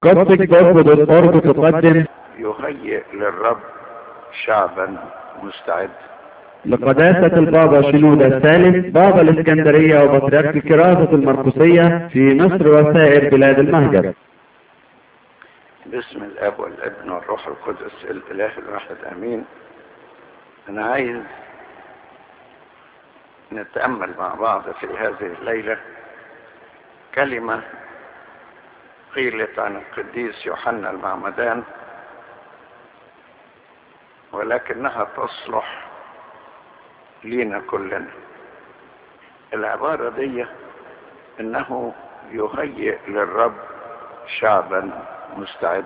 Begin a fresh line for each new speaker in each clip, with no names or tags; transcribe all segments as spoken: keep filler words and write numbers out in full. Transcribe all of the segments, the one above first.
قصة جوب دوت أورج تقدم
يهيئ للرب شعبا مستعد.
لقداسة البابا شنودة الثالث بابا الإسكندرية وبطريرك الكراسة المرقسية في مصر وسائر بلاد المهجر.
باسم الاب والابن والروح القدس الاله الواحد امين. انا عايز نتامل مع بعض في هذه الليله كلمه قيلت عن القديس يوحنا المعمدان، ولكنها تصلح لينا كلنا. العباره دي انه يهيئ للرب شعبا مستعد.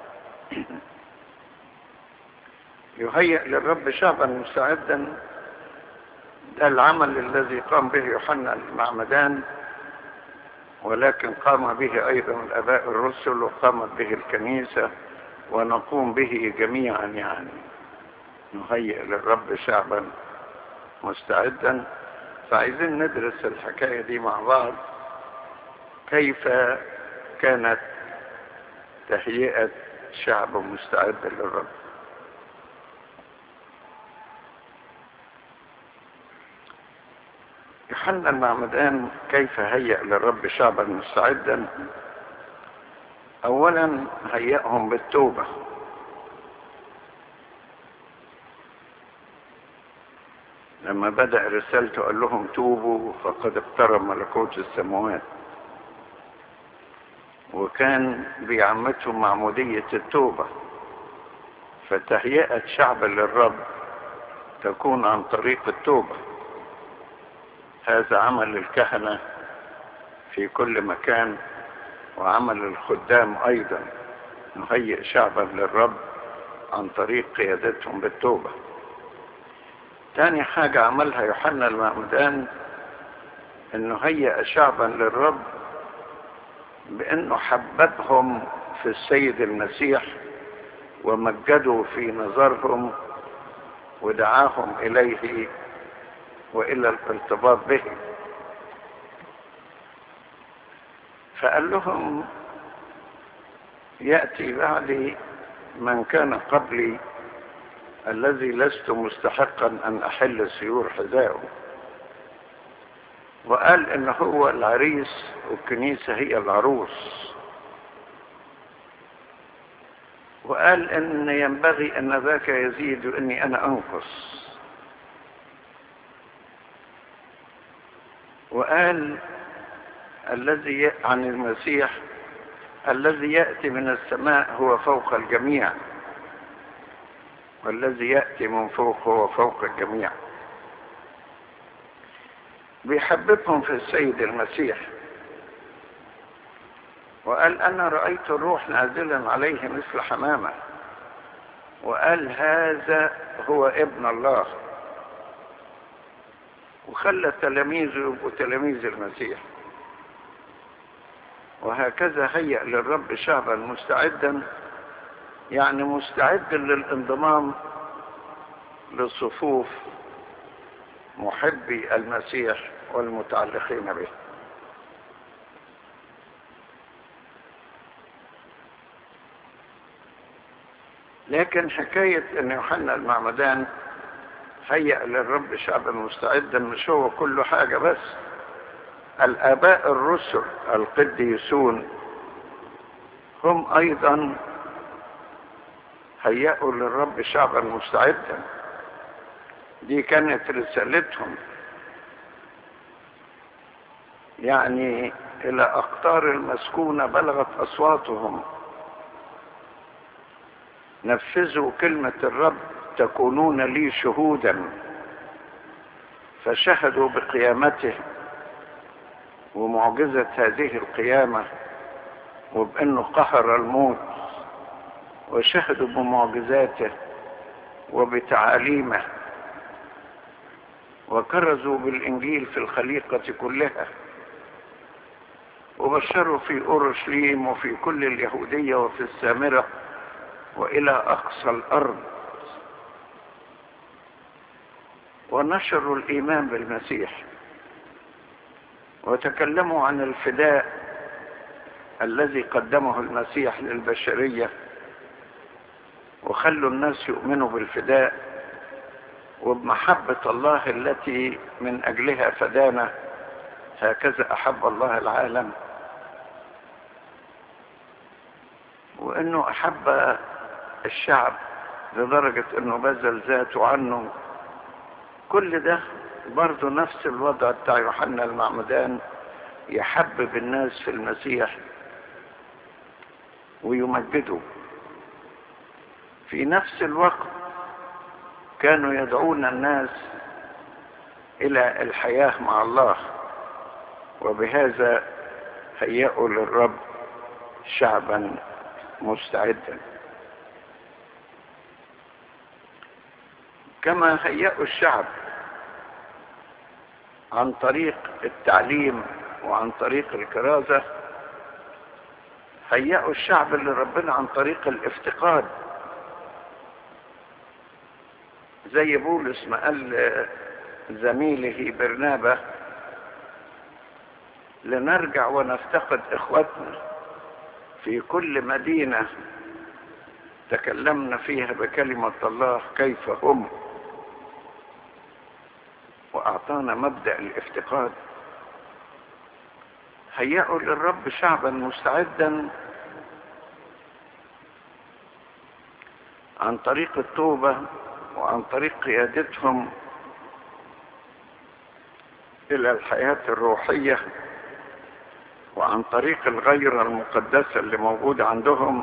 يهيئ للرب شعبا مستعدا، ده العمل الذي قام به يوحنا المعمدان، ولكن قام به ايضا الاباء الرسل وقامت به الكنيسه، ونقوم به جميعا. يعني نهيئ للرب شعبا مستعدا. فعايزين ندرس الحكايه دي مع بعض، كيف كانت تهيئه شعب مستعد للرب. يوحنا المعمدان كيف هيأ للرب شعبا مستعدا؟ اولا هيأهم بالتوبة. لما بدأ رسالته قال لهم توبوا فقد اقترب ملكوت السماوات، وكان بيعمتهم معمودية التوبة. فتهيئة شعب للرب تكون عن طريق التوبة. هذا عمل الكهنة في كل مكان، وعمل الخدام أيضا، نهيئ شعبا للرب عن طريق قيادتهم بالتوبة. تاني حاجة عملها يوحنا المعمدان انه هيئ شعبا للرب بانه حببهم في السيد المسيح ومجدوا في نظرهم ودعاهم اليه والى الارتباط به. فقال لهم يأتي بعدي من كان قبلي الذي لست مستحقا ان احل سيور حذائه. وقال ان هو العريس والكنيسة هي العروس. وقال ان ينبغي ان ذاك يزيد واني انا انقص. وقال الذي عن المسيح الذي يأتي من السماء هو فوق الجميع، والذي يأتي من فوق هو فوق الجميع. بيحببهم في السيد المسيح. وقال أنا رأيت الروح نازلا عليه مثل حمامة، وقال هذا هو ابن الله. وخلى تلاميذه يبقوا تلاميذ المسيح. وهكذا هيأ للرب شعبا مستعدا، يعني مستعد للانضمام لصفوف محبي المسيح والمتعلقين به. لكن حكاية ان يوحنا المعمدان هيأ للرب شعبا مستعدا مش هو كل حاجة بس. الآباء الرسل القديسون هم أيضا هيأوا للرب شعبا مستعدا. دي كانت رسالتهم، يعني إلى أقطار المسكونة بلغت أصواتهم. نفذوا كلمة الرب تكونون لي شهودا. فشهدوا بقيامته ومعجزة هذه القيامة، وبأنه قهر الموت، وشهدوا بمعجزاته وبتعاليمه، وكرزوا بالإنجيل في الخليقة كلها، وبشروا في أورشليم وفي كل اليهودية وفي السامرة وإلى أقصى الأرض، ونشروا الإيمان بالمسيح، وتكلموا عن الفداء الذي قدمه المسيح للبشرية، وخلوا الناس يؤمنوا بالفداء وبمحبة الله التي من أجلها فدانا. هكذا أحب الله العالم، وأنه أحب الشعب لدرجة أنه بذل ذاته عنه. كل ده برضه نفس الوضع بتاع يوحنا المعمدان، يحبب الناس في المسيح ويمجده. في نفس الوقت كانوا يدعون الناس إلى الحياة مع الله، وبهذا هيئوا للرب شعبا مستعدا. كما هيئوا الشعب عن طريق التعليم وعن طريق الكرازة، هيئوا الشعب لربنا عن طريق الافتقاد، زي بولس ما قال زميله برنابا: لنرجع ونفتقد إخوتنا في كل مدينة تكلمنا فيها بكلمة الله كيف هم، وأعطانا مبدأ الافتقاد. هيئوا للرب شعبا مستعدا عن طريق التوبة وعن طريق قيادتهم إلى الحياة الروحية، وعن طريق الغيرة المقدسة اللي موجودة عندهم.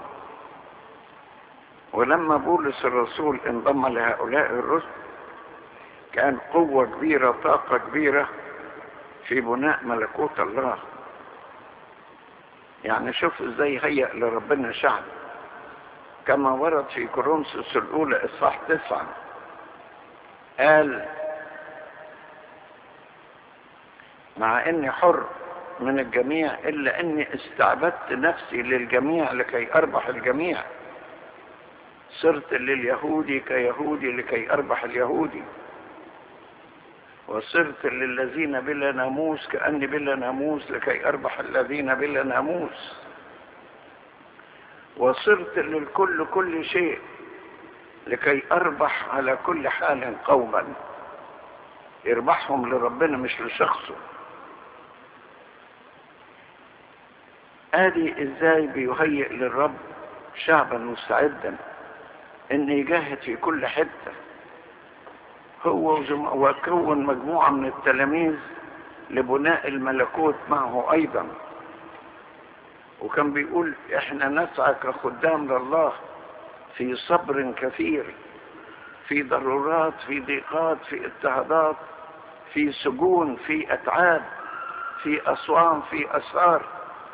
ولما بولس الرسول انضم لهؤلاء الرسل كان قوة كبيرة، طاقة كبيرة في بناء ملكوت الله. يعني شوف ازاي هيئ لربنا شعب، كما ورد في كورنثوس الأولى إصحاح تسعة، قال: مع إني حر من الجميع إلا إني استعبدت نفسي للجميع لكي أربح الجميع، صرت لليهودي كيهودي لكي أربح اليهودي، وصرت للذين بلا ناموس كأني بلا ناموس لكي أربح الذين بلا ناموس، وصرت للكل كل شيء لكي أربح على كل حال قوما. يربحهم لربنا مش لشخصه. آدي إزاي بيهيئ للرب شعبا مستعدا إن يجاهد في كل حتة. هو وكون مجموعة من التلاميذ لبناء الملكوت معه أيضا، وكان بيقول: إحنا نسعى كخدام لله في صبر كثير، في ضرورات، في ضيقات، في اضطهادات، في سجون، في أتعاب، في أصوام، في أسرار.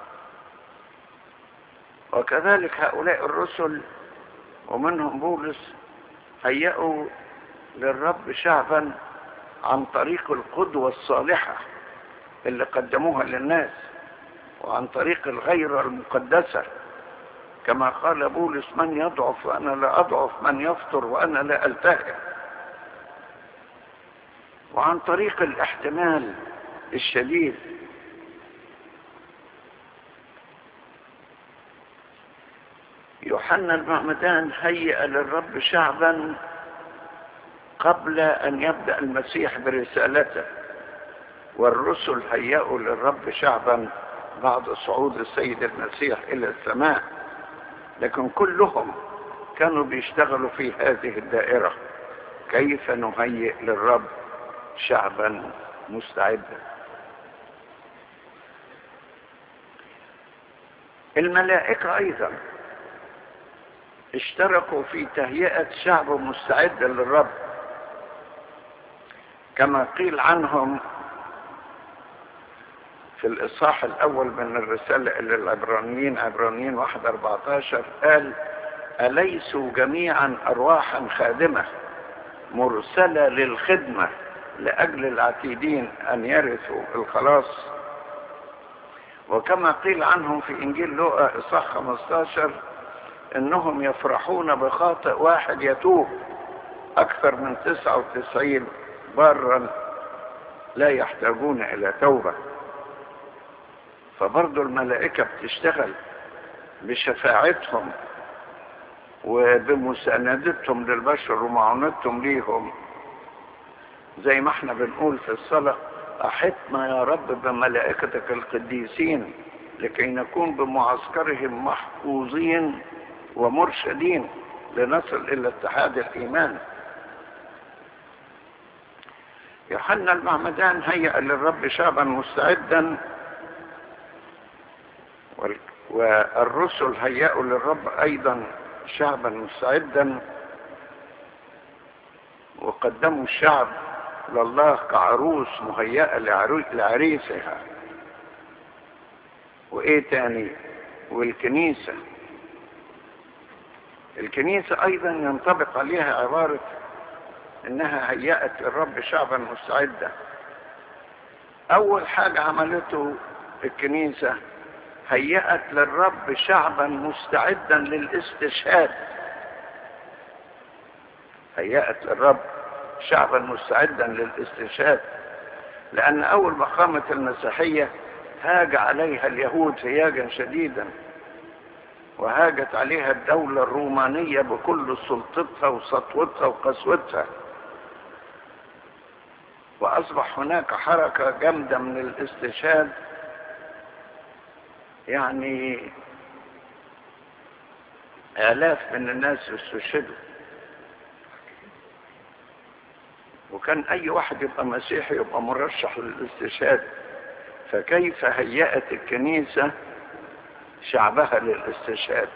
وكذلك هؤلاء الرسل ومنهم بولس هيئوا للرب شعبا عن طريق القدوة الصالحة اللي قدموها للناس، وعن طريق الغيرة المقدسة، كما قال بولس: من يضعف وأنا لا أضعف، من يفطر وأنا لا ألتهب. وعن طريق الاحتمال الشديد. يوحنا المعمدان هيئ للرب شعبا قبل أن يبدأ المسيح برسالته، والرسل هيئوا للرب شعبا بعد صعود السيد المسيح إلى السماء. لكن كلهم كانوا بيشتغلوا في هذه الدائرة: كيف نهيئ للرب شعبا مستعدا. الملائكة أيضا اشتركوا في تهيئة شعب مستعد للرب، كما قيل عنهم في الإصحاح الأول من الرسالة إلى العبرانيين، عبرانيين واحد أربعة عشر، قال: أليسوا جميعا أرواحا خادمة مرسلة للخدمة لأجل العتيدين أن يرثوا الخلاص. وكما قيل عنهم في إنجيل لوقا إصحاح خمسة عشر إنهم يفرحون بخاطئ واحد يتوب أكثر من تسعة وتسعين بارا لا يحتاجون إلى توبة. فبرضو الملائكة بتشتغل بشفاعتهم وبمساندتهم للبشر ومعونتهم ليهم، زي ما احنا بنقول في الصلاة: أحطنا يا رب بملائكتك القديسين لكي نكون بمعسكرهم محفوظين ومرشدين لنصل إلى اتحاد الإيمان. يوحنا المعمدان هيأ للرب شعبا مستعدا، والرسل هيأوا للرب أيضا شعبا مستعدا، وقدموا الشعب لله كعروس مهيئة لعريسها. وإيه تاني؟ والكنيسة الكنيسة أيضا ينطبق عليها عبارة إنها هيأت للرب شعبا مستعدا. أول حاجة عملته الكنيسة هيأت للرب شعبا مستعدا للاستشهاد. هيأت للرب شعبا مستعدا للاستشهاد، لأن أول ما قامت المسيحية هاج عليها اليهود هياجا شديدا، وهاجت عليها الدولة الرومانية بكل سلطتها وسطوتها وقسوتها، وأصبح هناك حركة جامدة من الاستشهاد، يعني آلاف من الناس استشهدوا. وكان أي واحد يبقى مسيحي يبقى مرشح للاستشهاد، فكيف هيأت الكنيسة شعبها للاستشهاد؟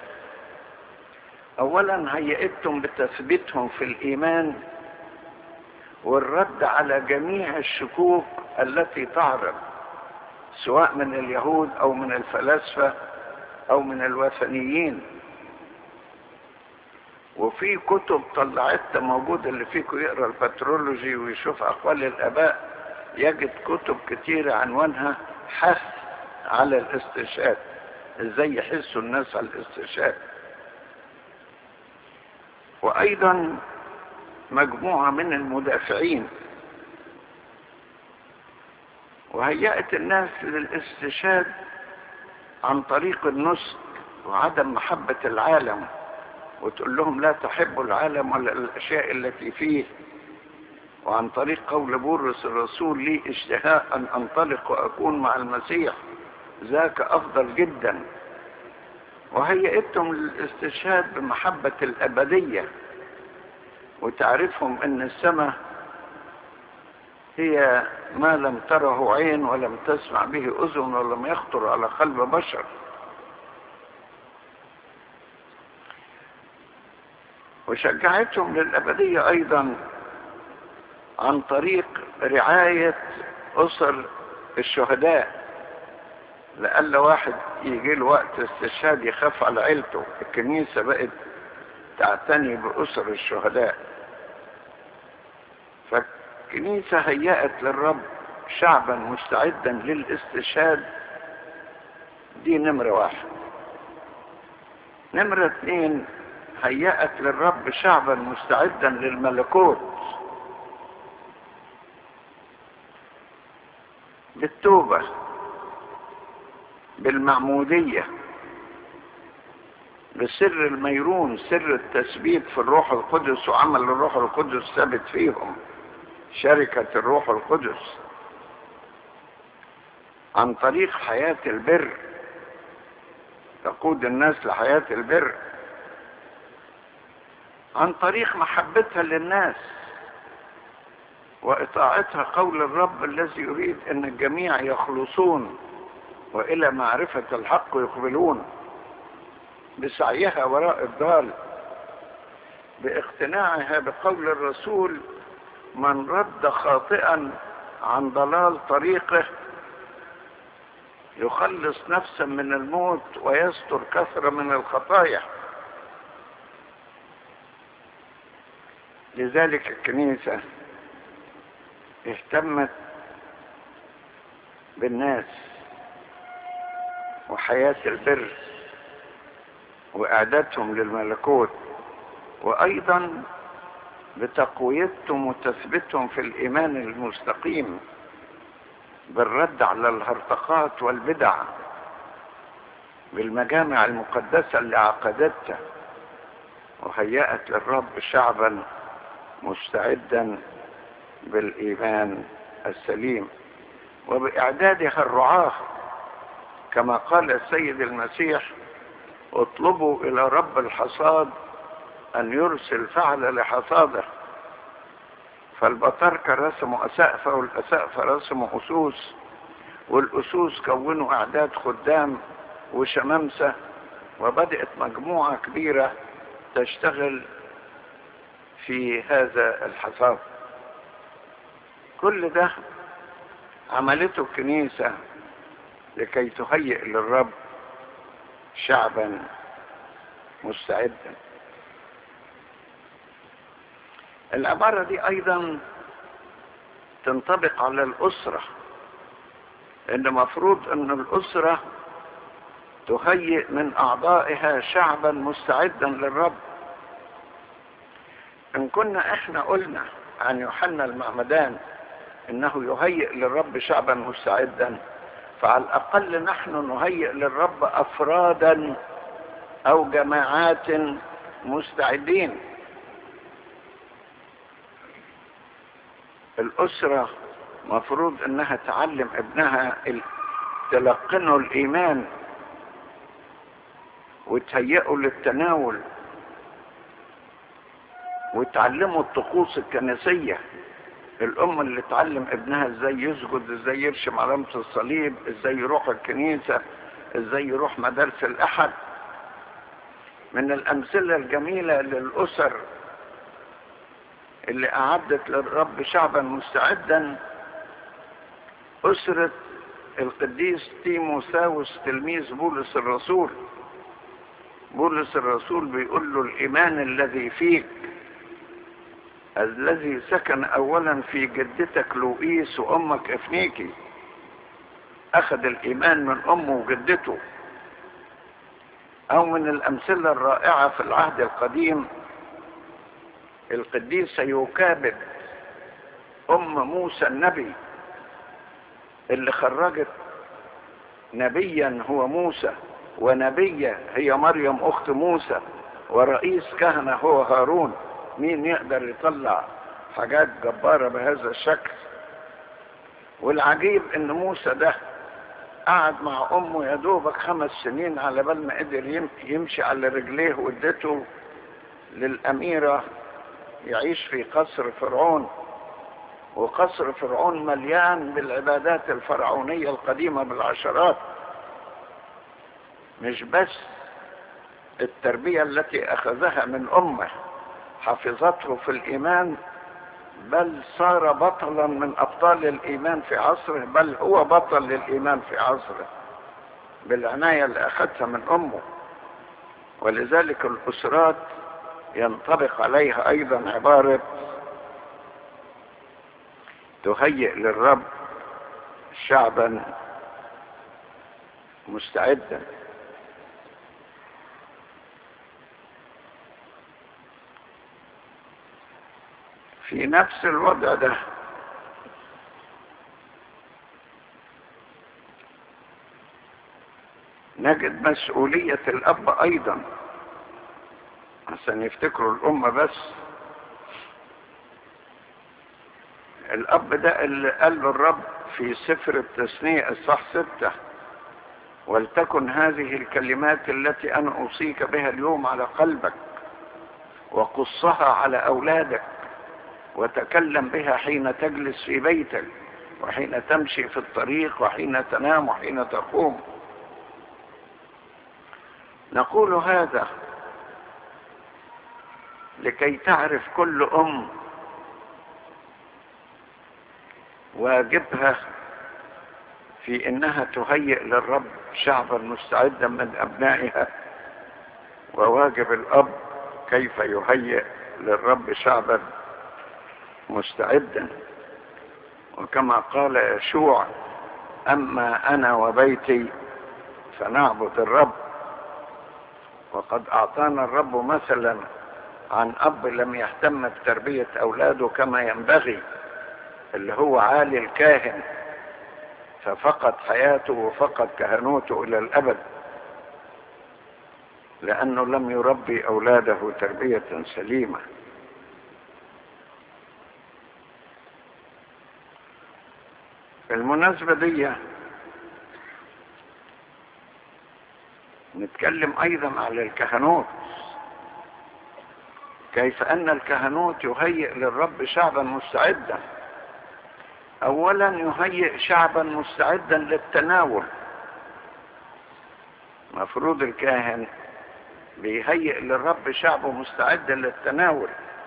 أولا هيئتهم بتثبيتهم في الإيمان والرد على جميع الشكوك التي تعرض، سواء من اليهود أو من الفلاسفة أو من الوثنيين. وفي كتب طلعتها موجودة، اللي فيكم يقرأ البترولوجي ويشوف أقوال الآباء يجد كتب كتيرة عنوانها حث على الاستشهاد، ازاي يحسوا الناس على الاستشهاد. وأيضا مجموعة من المدافعين، وهيأت الناس للاستشهاد عن طريق النسك وعدم محبة العالم، وتقول لهم لا تحبوا العالم ولا الأشياء التي فيه. وعن طريق قول بولس الرسول: لي اشتهاء أن أنطلق وأكون مع المسيح، ذاك أفضل جدا. وهيئتهم للاستشهاد بمحبة الأبدية، وتعرفهم أن السماء هي ما لم تره عين ولم تسمع به أذن ولم يخطر على قلب بشر. وشجعتهم للأبدية أيضا عن طريق رعاية أسر الشهداء، لألا واحد يجي له وقت استشهاد يخاف على عيلته. الكنيسة بقت تعتني بأسر الشهداء. فالكنيسة هيأت للرب شعبا مستعدا للاستشهاد، دي نمرة واحد. نمرة اثنين، هيأت للرب شعبا مستعدا للملكوت بالتوبة، بالمعمودية، بسر الميرون، سر التثبيت في الروح القدس وعمل الروح القدس ثابت فيهم، شركة الروح القدس، عن طريق حياة البر، تقود الناس لحياة البر، عن طريق محبتها للناس وإطاعتها قول الرب الذي يريد أن الجميع يخلصون وإلى معرفة الحق يقبلون، بسعيها وراء الضال، باقتناعها بقول الرسول: من رد خاطئا عن ضلال طريقه يخلص نفسا من الموت ويستر كثرة من الخطايا. لذلك الكنيسة اهتمت بالناس وحياة البر وإعدادهم للملكوت، وأيضا بتقويتهم وتثبيتهم في الإيمان المستقيم بالرد على الهرطقات والبدع بالمجامع المقدسة اللي عقدتها، وهيأت للرب شعبا مستعدا بالإيمان السليم، وبإعدادها الرعاة كما قال السيد المسيح: اطلبوا إلى رب الحصاد أن يرسل فعل لحصاده. فالبطاركة رسموا أسقفة، والأسقفة رسموا أسوس، والأسوس كونوا أعداد خدام وشمامسة، وبدأت مجموعة كبيرة تشتغل في هذا الحصاد. كل ده عملته الكنيسة لكي تهيئ للرب شعبا مستعدا. العبارة دي أيضا تنطبق على الأسرة، إن مفروض أن الأسرة تهيئ من أعضائها شعبا مستعدا للرب. إن كنا إحنا قلنا عن يوحنا المعمدان إنه يهيئ للرب شعبا مستعدا، فعلى الأقل نحن نهيئ للرب أفرادا أو جماعات مستعدين. الأسرة مفروض أنها تعلم ابنها تلقنه الإيمان وتهيئه للتناول وتعلمه الطقوس الكنسية. الأم اللي تعلم ابنها ازاي يسجد، ازاي يرشم علامة الصليب، ازاي يروح الكنيسة، ازاي يروح مدارس الأحد. من الأمثلة الجميلة للأسر اللي أعدت للرب شعبا مستعدا أسرة القديس تيموثاوس تلميذ بولس الرسول. بولس الرسول بيقول له: الإيمان الذي فيك الذي سكن أولا في جدتك لوئيس وأمك إفنيكي. أخذ الإيمان من أمه وجدته. أو من الأمثلة الرائعة في العهد القديم القديسة يوكابد أم موسى النبي، اللي خرجت نبيا هو موسى، ونبية هي مريم أخت موسى، ورئيس كهنة هو هارون. مين يقدر يطلع حاجات جبارة بهذا الشكل؟ والعجيب ان موسى ده قعد مع امه يا دوبك خمس سنين على بال ما قدر يمشي على رجليه، وادته للأميرة يعيش في قصر فرعون. وقصر فرعون مليان بالعبادات الفرعونية القديمة بالعشرات. مش بس التربية التي أخذها من أمه حفظته في الإيمان، بل صار بطلا من أبطال الإيمان في عصره، بل هو بطل للإيمان في عصره بالعناية اللي أخذها من أمه. ولذلك الأسرات ينطبق عليها أيضا عبارة تهيئ للرب شعبا مستعدا. في نفس الوضع ده نجد مسؤولية الأب أيضا، عشان يفتكروا الأمة بس. الأب ده اللي قال له الرب في سفر التثنية الصح ستة: ولتكن هذه الكلمات التي أنا أوصيك بها اليوم على قلبك، وقصها على أولادك، وتكلم بها حين تجلس في بيتك، وحين تمشي في الطريق، وحين تنام، وحين تقوم. نقول هذا لكي تعرف كل أم واجبها في إنها تهيئ للرب شعبا مستعدا من أبنائها، وواجب الأب كيف يهيئ للرب شعبا مستعدا. وكما قال يشوع: أما أنا وبيتي فنعبد الرب. وقد أعطانا الرب مثلا عن أب لم يهتم بتربية أولاده كما ينبغي، اللي هو عالي الكاهن، ففقد حياته وفقد كهنوته إلى الأبد. لأنه لم يربي أولاده تربية سليمة. بالمناسبة دي نتكلم أيضا على الكهنوت، كيف أن الكهنوت يهيئ للرب شعبا مستعدا. أولا يهيئ شعبا مستعدا للتناول. مفروض الكاهن بيهيئ للرب شعبه مستعدا للتناول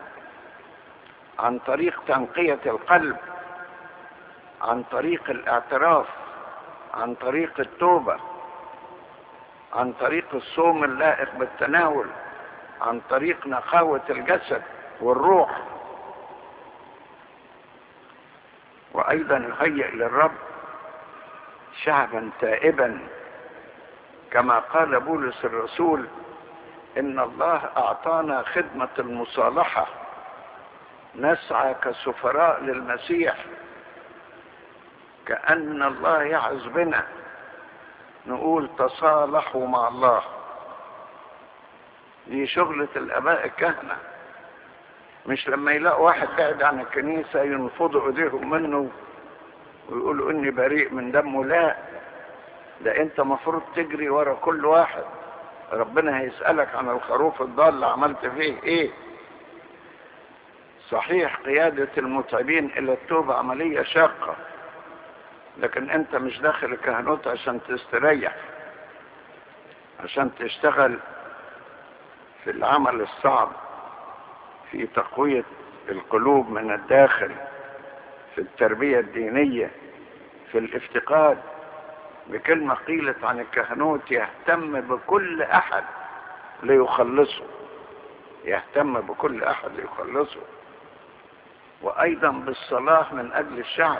عن طريق تنقية القلب، عن طريق الاعتراف، عن طريق التوبة، عن طريق الصوم اللائق بالتناول، عن طريق نقاوة الجسد والروح. وأيضا يهيئ للرب شعبا تائبا، كما قال بولس الرسول: إن الله أعطانا خدمة المصالحة، نسعى كسفراء للمسيح، كأن الله يعز بنا نقول تصالحوا مع الله. دي شغلة الآباء الكهنة، مش لما يلاقوا واحد بعد عن الكنيسة ينفضوا ايديهم منه ويقولوا اني بريء من دمه. لا، ده انت مفروض تجري ورا كل واحد. ربنا هيسألك عن الخروف الضال عملت فيه ايه. صحيح قيادة المتعبين الى التوبة عملية شاقة، لكن انت مش داخل الكهنوت عشان تستريح، عشان تشتغل في العمل الصعب، في تقوية القلوب من الداخل، في التربية الدينية، في الافتقاد. بكلمة قيلت عن الكهنوت: يهتم بكل أحد ليخلصه. يهتم بكل أحد ليخلصه. وأيضا بالصلاة من أجل الشعب.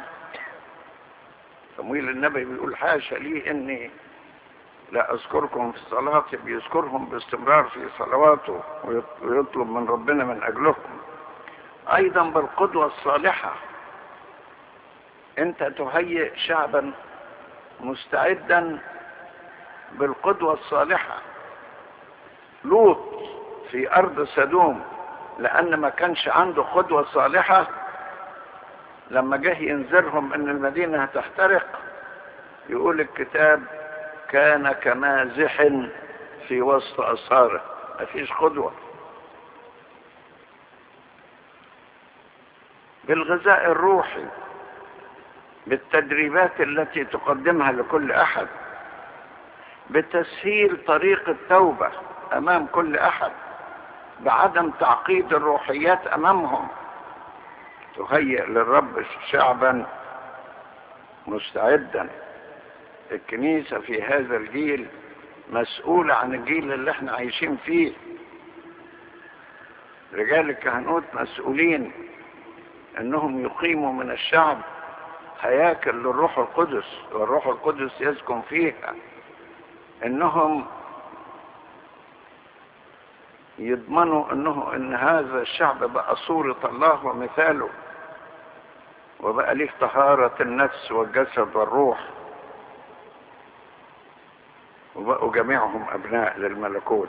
صمويل النبي بيقول: حاشا لي إني لا أذكركم في صلاتي. بيذكرهم باستمرار في صلواته ويطلب من ربنا من أجلهم. أيضا بالقدوة الصالحة. أنت تهيئ شعبا مستعدا بالقدوة الصالحة. لوط في أرض سدوم لأن ما كانش عنده قدوة صالحة، لما جه ينذرهم أن المدينة هتحترق، يقول الكتاب: كان كمازح في وسط أساره. مفيش قدوة. بالغذاء الروحي، بالتدريبات التي تقدمها لكل أحد، بتسهيل طريق التوبة أمام كل أحد، بعدم تعقيد الروحيات أمامهم. تهيئ للرب شعبا مستعدا. الكنيسة في هذا الجيل مسؤولة عن الجيل اللي احنا عايشين فيه. رجال الكهنوت مسؤولين انهم يقيموا من الشعب هياكل للروح القدس، والروح القدس يسكن فيها. انهم يضمنوا انه ان هذا الشعب بقى صورة الله ومثاله، وبقى ليه طهارة النفس والجسد والروح، وبقوا جميعهم ابناء للملكوت.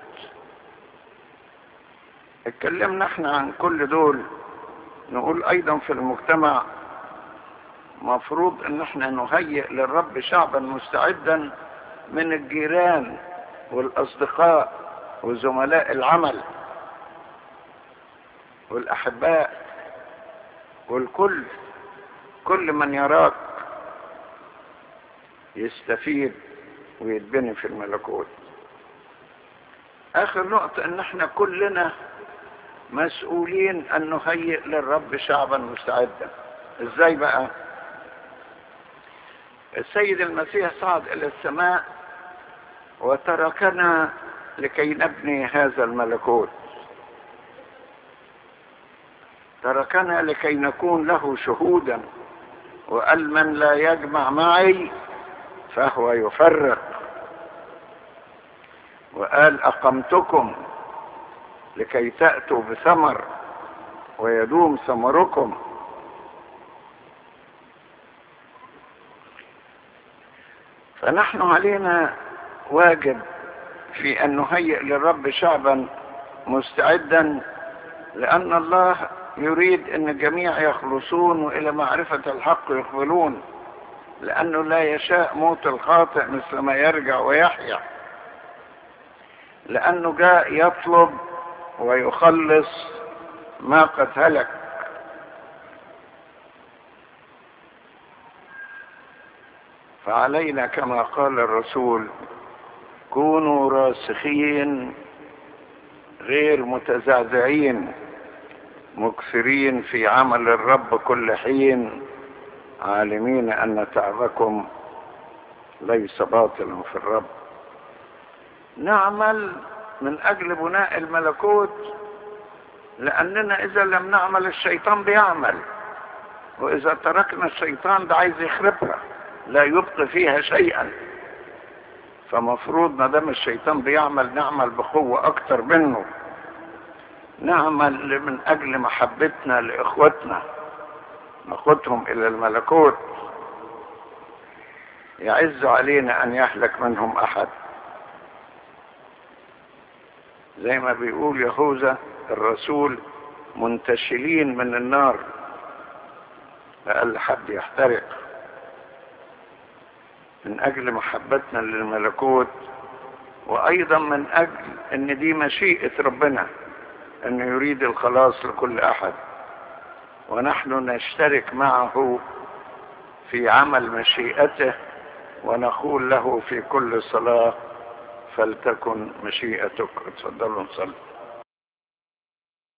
اتكلمنا احنا عن كل دول. نقول ايضا في المجتمع مفروض ان احنا نهيئ للرب شعبا مستعدا من الجيران والاصدقاء وزملاء العمل والاحباء والكل. كل من يراك يستفيد ويتبني في الملكوت. اخر نقطة ان احنا كلنا مسؤولين ان نهيئ للرب شعبا مستعدا. ازاي بقى؟ السيد المسيح صعد الى السماء وتركنا لكي نبني هذا الملكوت. تركنا لكي نكون له شهودا، وقال: من لا يجمع معي فهو يفرق. وقال: أقمتكم لكي تأتوا بثمر ويدوم ثمركم. فنحن علينا واجب في أن نهيئ للرب شعبا مستعدا، لأن الله يريد أن الجميع يخلصون وإلى معرفة الحق يقبلون، لأنه لا يشاء موت الخاطئ مثل ما يرجع ويحيا، لأنه جاء يطلب ويخلص ما قد هلك. فعلينا كما قال الرسول كونوا راسخين غير متزعزعين، مكثرين في عمل الرب كل حين، عالمين أن تعبكم ليس باطلا في الرب. نعمل من أجل بناء الملكوت، لأننا إذا لم نعمل الشيطان بيعمل، وإذا تركنا الشيطان ده عايز يخربها، لا يبقي فيها شيئا. فمفروض ما دام الشيطان بيعمل نعمل بقوة أكتر منه، نعمل من أجل محبتنا لإخوتنا، ناخدهم إلى الملكوت. يعز علينا أن يهلك منهم أحد، زي ما بيقول يهوذا الرسول منتشلين من النار لأقل حد يحترق. من أجل محبتنا للملكوت، وأيضا من أجل أن دي مشيئة ربنا، أنه يريد الخلاص لكل أحد، ونحن نشترك معه في عمل مشيئته، ونقول له في كل صلاة فلتكن مشيئتك. اتفضلوا نصلي.